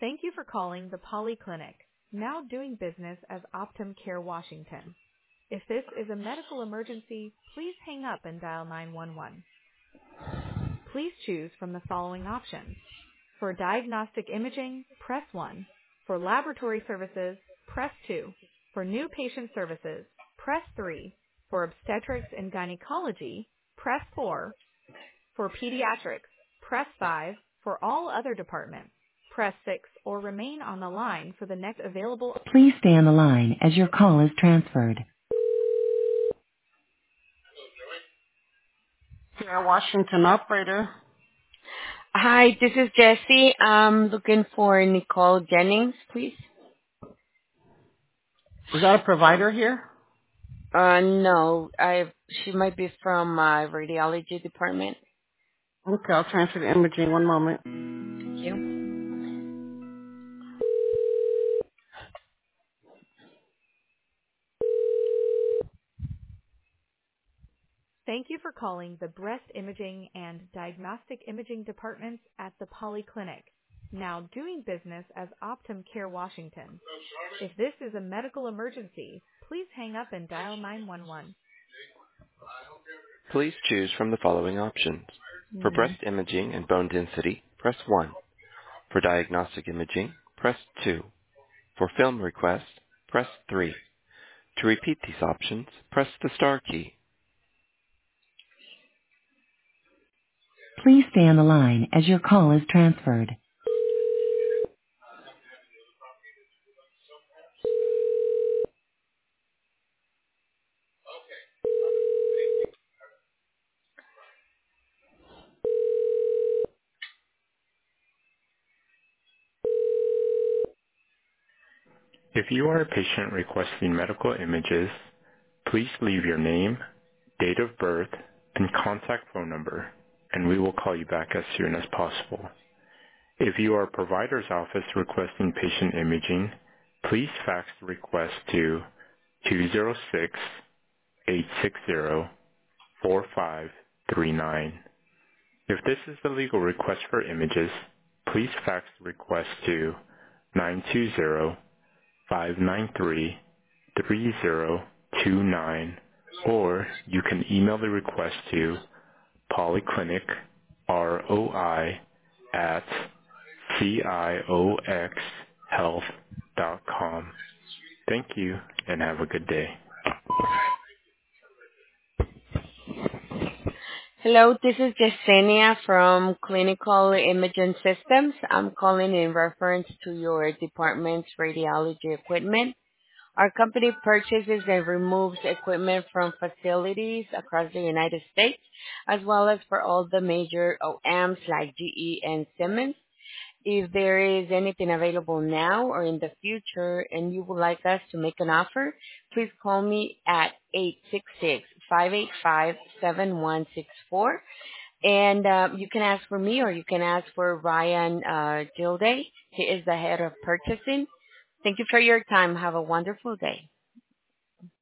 Thank you for calling the Polyclinic, now doing business as Optum Care Washington. If this is a medical emergency, please hang up and dial 911. Please choose from the following options. For diagnostic imaging, press 1. For laboratory services, press 2. For new patient services, press 3. For obstetrics and gynecology, press 4. For pediatrics, press 5. For all other departments, press 6 or remain on the line for the next available. Please stay on the line as your call is transferred. Care Washington operator. Hi, this is Jessie. I'm looking for Nicole Jennings, please. Is that a provider here? No, she might be from radiology department. Okay, I'll transfer to imaging. One moment. Thank you. Thank you for calling the breast imaging and diagnostic imaging departments at the Polyclinic, now doing business as Optum Care Washington. If this is a medical emergency, please hang up and dial 911. Please choose from the following options. For breast imaging and bone density, press 1. For diagnostic imaging, press 2. For film request, press 3. To repeat these options, press the star key. Please stay on the line as your call is transferred. If you are a patient requesting medical images, please leave your name, date of birth, and contact phone number, and we will call you back as soon as possible. If you are a provider's office requesting patient imaging, please fax the request to 206-860-4539. If this is the legal request for images, please fax the request to 920-593-3029, or you can email the request to polyclinic, ROI, at cioxhealth.com. Thank you, and have a good day. Hello, this is Yesenia from Clinical Imaging Systems. I'm calling in reference to your department's radiology equipment. Our company purchases and removes equipment from facilities across the United States, as well as for all the major OEMs like GE and Siemens. If there is anything available now or in the future and you would like us to make an offer, please call me at 866-585-7164. And you can ask for me or you can ask for Ryan Gilday. He is the head of purchasing. Thank you for your time. Have a wonderful day.